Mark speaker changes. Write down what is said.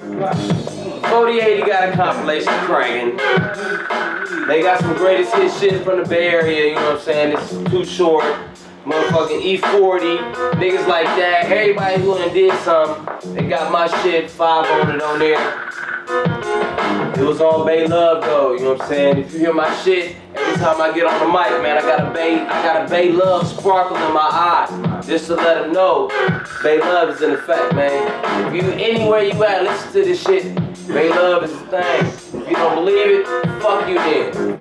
Speaker 1: 48 got a compilation cranking. They got some greatest hit shit from the Bay Area, you know what I'm saying? It's Too Short, motherfucking E40, niggas like that. Everybody who done did something, they got my shit, 5 on it on there. It was all Bay Love though, you know what I'm saying? If you hear my shit, every time I get on the mic, man, I got a Bay Love sparkle in my eye, just to let them know Bay Love is in effect, man. If you anywhere you at, listen to this shit. Bay Love is the thing. If you don't believe it, fuck you then.